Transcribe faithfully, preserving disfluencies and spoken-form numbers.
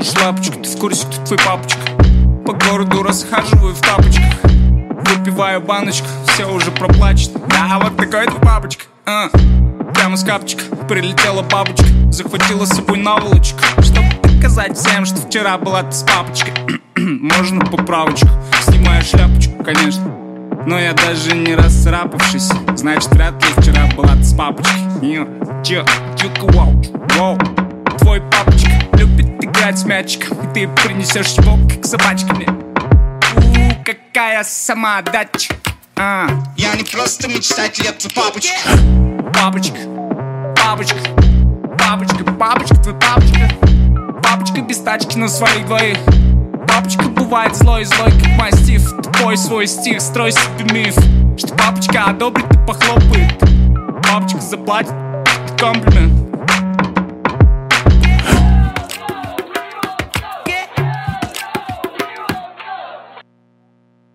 шляпочку, ты в курсе, кто твой папочка? По городу расхаживаю в тапочках, выпиваю баночку, все уже проплачено. Да, вот такой ты папочка. а. Прямо с капчика прилетела бабочка, захватила с собой наволочку, чтобы доказать всем, что вчера была ты с папочкой. Можно поправочку, снимаю шляпочку, конечно, но я даже не расцарапавшись. Значит, вряд ли вчера была ты с папочкой. Чё, чука, вау, вау. Твой папочка любит играть с мячиком, и ты принесешь его, как собачка мне. У, какая самоотдача. а. Я не просто мечтатель, я твой папочка. Папочка, папочка, папочка, папочка, твой папочка. Папочка без тачки, но своих двоих. Папочка бывает злой, злой, как мастиф. Тупой свой стих, строй себе миф, что папочка одобрит и похлопает. Папочка заплатит комплимент.